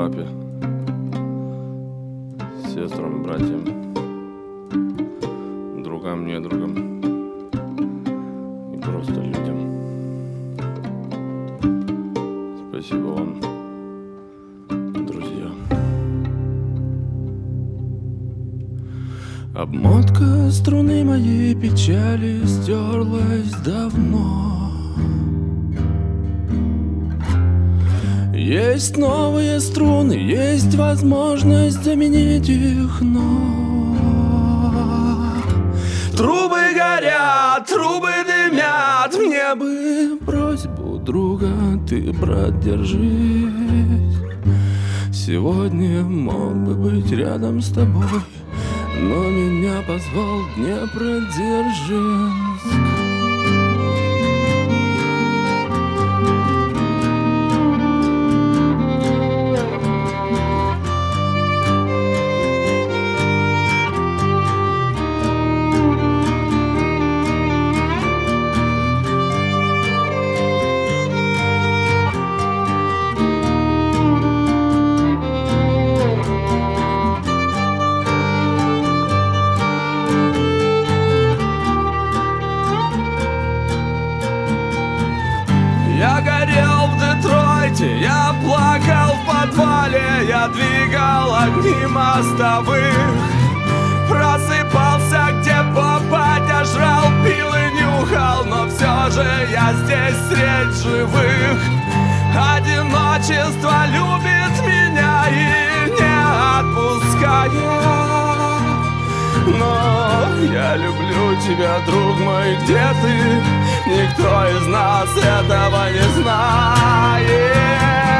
папе, сестрам, братьям, другам, недругам и просто людям. Спасибо вам, друзья. Обмотка струны моей печали стерлась давно. Есть новые струны, есть возможность заменить их, но трубы горят, трубы дымят. Мне бы просьбу друга, ты, брат, держись. Сегодня мог бы быть рядом с тобой, но меня позвал Днепродзержинск. Я горел в Детройте, я плакал в подвале, я двигал огни мостовых, просыпался где попать, я жрал, пил и нюхал, но все же я здесь средь живых. Одиночество любит меня и не отпускает. Но я люблю тебя, друг мой, где ты? Никто из нас этого не знает.